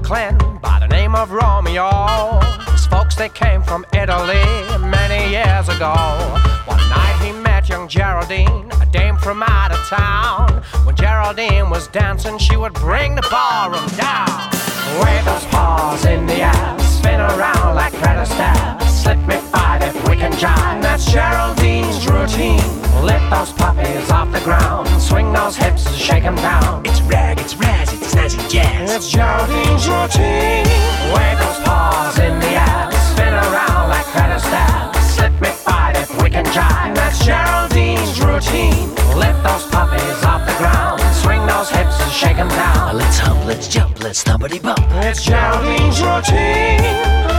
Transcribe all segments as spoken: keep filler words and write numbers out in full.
Brooklyn by the name of Romeo. His folks, they came from Italy many years ago. One night he met young Geraldine, a dame from out of town. When Geraldine was dancing, she would bring the ballroom down. Wave those paws in the air, spin around like Fred Astaire. Slip me five if we can jive, that's Geraldine's routine. Lift those puppies off the ground, swing those hips and shake them down. It's rag, it's razz, it's snazzy jazz. It's Geraldine's routine. Wave those paws in the air, spin around like Fred Astaire. Slip me five if we can jive, that's Geraldine's routine. Lift those puppies off the ground, swing those hips and shake them down. Let's hump, let's jump, let's thumpity bump. It's Geraldine's routine.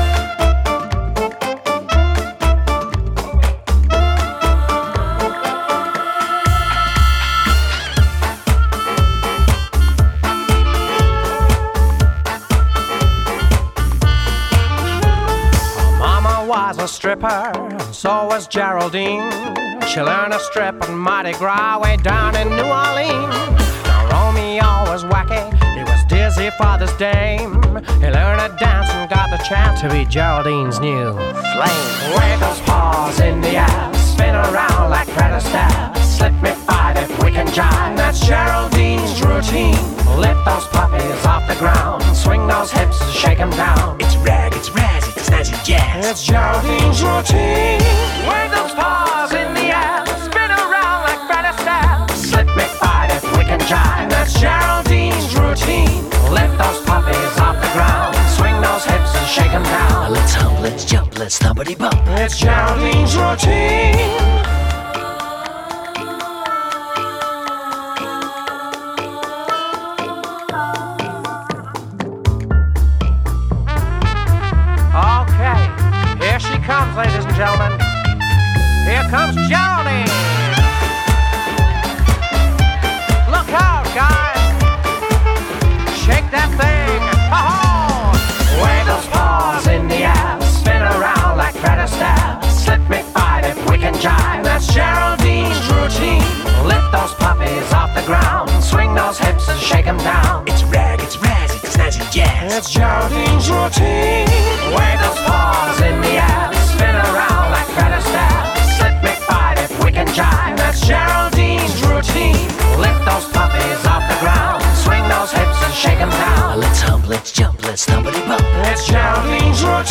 Was a stripper, and so was Geraldine. She learned to strip on Mardi Gras way down in New Orleans. Now Romeo was wacky, he was dizzy for this dame. He learned to dance and got the chance to be Geraldine's new flame. Wave those paws in the air, spin around like Fred Astaire. Slip me five if we can jive, that's Geraldine's routine. Lift those puppies off the ground, swing those hips and shake them down. It's rag, it's razz, it's snazzy jazz. It's Geraldine's routine. Wave those paws in the air, spin around like Fred Astaire. Slip me five if we can jive, that's Geraldine's routine. Lift those puppies off the ground, swing those hips and shake them down. Let's hump, let's jump, let's thumpity bump. It's Geraldine's routine. Comes, ladies and gentlemen. Here comes Geraldine. Look out, guys. Shake that thing. Ha-ha! Wave those paws in the air, spin around like Fred Astaire. Slip me five if we can jive, that's Geraldine's routine. Lift those puppies off the ground, swing those hips and shake them down. It's rag, it's razz, it's snazzy jazz. It's Geraldine's routine. Wave those paws in the air, spin around like Fred Astaire. Slip me five if we can jive, that's Geraldine's routine. Lift those puppies off the ground, swing those hips and shake them down. Let's hump, let's jump, let's thumpity bump. It's Geraldine's routine.